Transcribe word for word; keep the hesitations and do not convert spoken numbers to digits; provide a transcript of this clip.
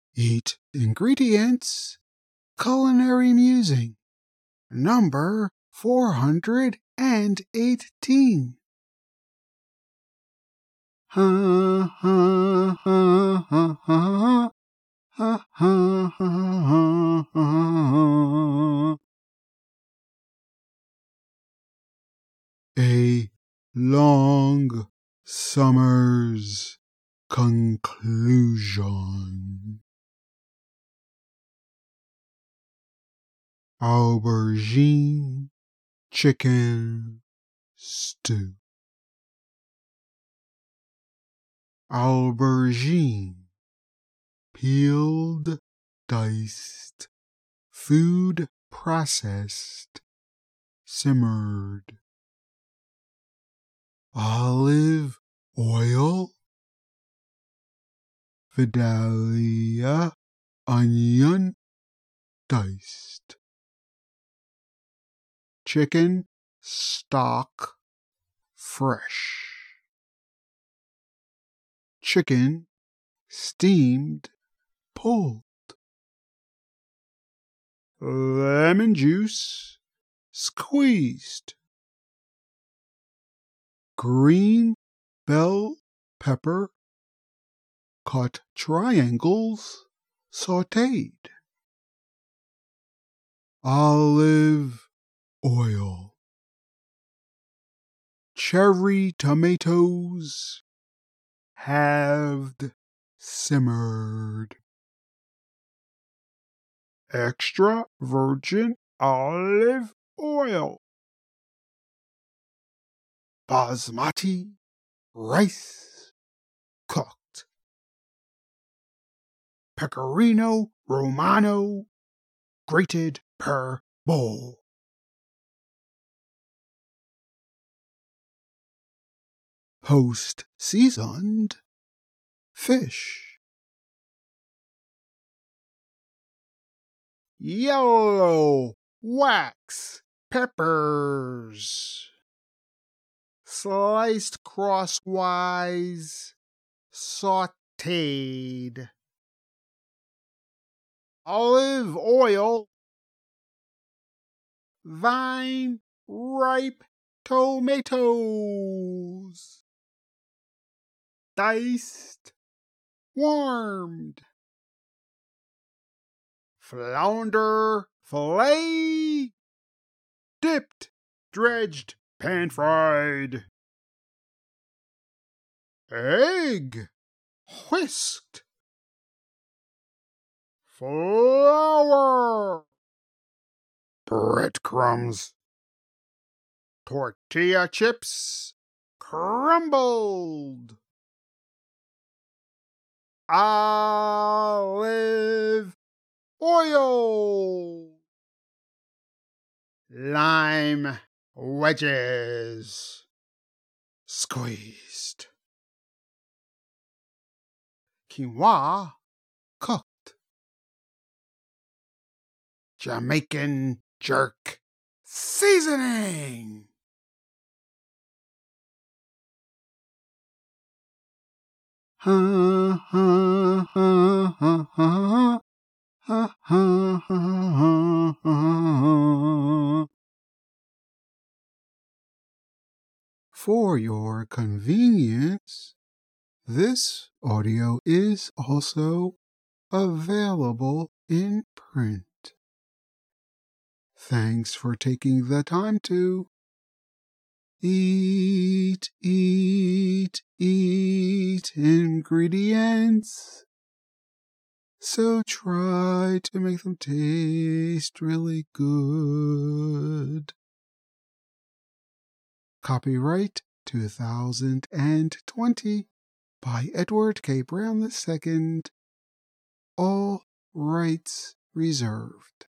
Eat ingredients, culinary musing, number four hundred eighteen. Ha ha ha ha ha ha ha ha ha. A long summer's conclusion. Aubergine chicken stew. Aubergine, peeled, diced, food processed, simmered. Olive oil, Vidalia onion, diced. Chicken stock, fresh. Chicken steamed, pulled. Lemon juice, squeezed. Green bell pepper, cut triangles, sautéed. Olive oil. Cherry tomatoes, halved, simmered. Extra virgin olive oil. Basmati rice, cooked. Pecorino Romano, grated per bowl. Post-seasoned fish. Yellow wax peppers, sliced crosswise, sautéed. Olive oil, vine ripe tomatoes, diced, warmed. Flounder fillet, dipped, dredged, pan-fried. Egg, whisked. Flour, breadcrumbs. Tortilla chips, crumbled. Olive oil. Lime wedges, squeezed. Quinoa, cooked. Jamaican jerk seasoning. Ha ha ha ha ha. Ha ha ha ha ha. For your convenience, this audio is also available in print. Thanks for taking the time to eat, eat, eat ingredients. So try to make them taste really good. Copyright two thousand twenty by Edward K. Brown the Second. All rights reserved.